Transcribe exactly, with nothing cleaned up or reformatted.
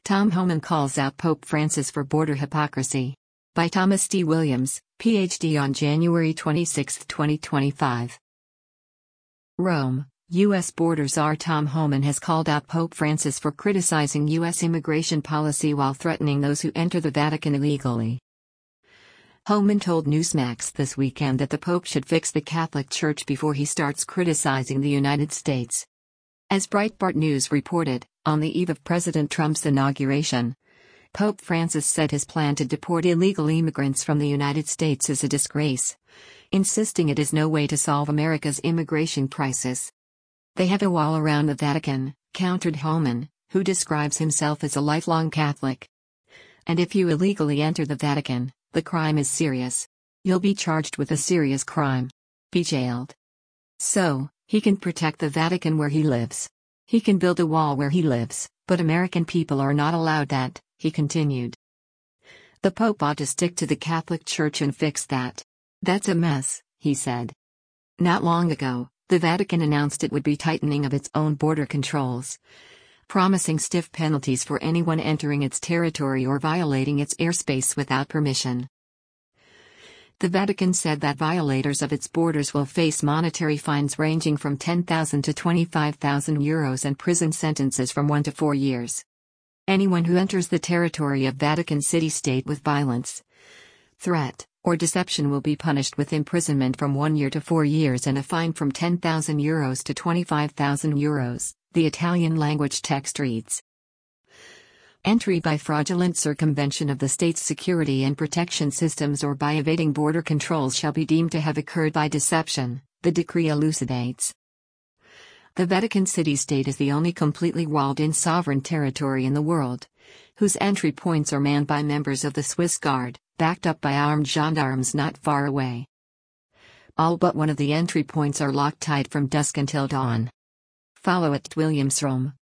Tom Homan calls out Pope Francis for border hypocrisy. By Thomas D. Williams, P H D on January twenty-sixth, twenty twenty-five. Rome, U S Border Czar Tom Homan has called out Pope Francis for criticizing U S immigration policy while threatening those who enter the Vatican illegally. Homan told Newsmax this weekend that the Pope should fix the Catholic Church before he starts criticizing the United States. As Breitbart News reported, on the eve of President Trump's inauguration, Pope Francis said his plan to deport illegal immigrants from the United States is a disgrace, insisting it is no way to solve America's immigration crisis. They have a wall around the Vatican, countered Homan, who describes himself as a lifelong Catholic. And if you illegally enter the Vatican, the crime is serious. You'll be charged with a serious crime. Be jailed. So, he can protect the Vatican where he lives. He can build a wall where he lives, but American people are not allowed that, he continued. The Pope ought to stick to the Catholic Church and fix that. That's a mess, he said. Not long ago, the Vatican announced it would be tightening of its own border controls, promising stiff penalties for anyone entering its territory or violating its airspace without permission. The Vatican said that violators of its borders will face monetary fines ranging from ten thousand to twenty-five thousand euros and prison sentences from one to four years. Anyone who enters the territory of Vatican City-State with violence, threat, or deception will be punished with imprisonment from one year to four years and a fine from ten thousand euros to twenty-five thousand euros, the Italian language text reads. Entry by fraudulent circumvention of the state's security and protection systems or by evading border controls shall be deemed to have occurred by deception, the decree elucidates. The Vatican City-State is the only completely walled-in sovereign territory in the world, whose entry points are manned by members of the Swiss Guard, backed up by armed gendarmes not far away. All but one of the entry points are locked tight from dusk until dawn. Follow at Williams Rome.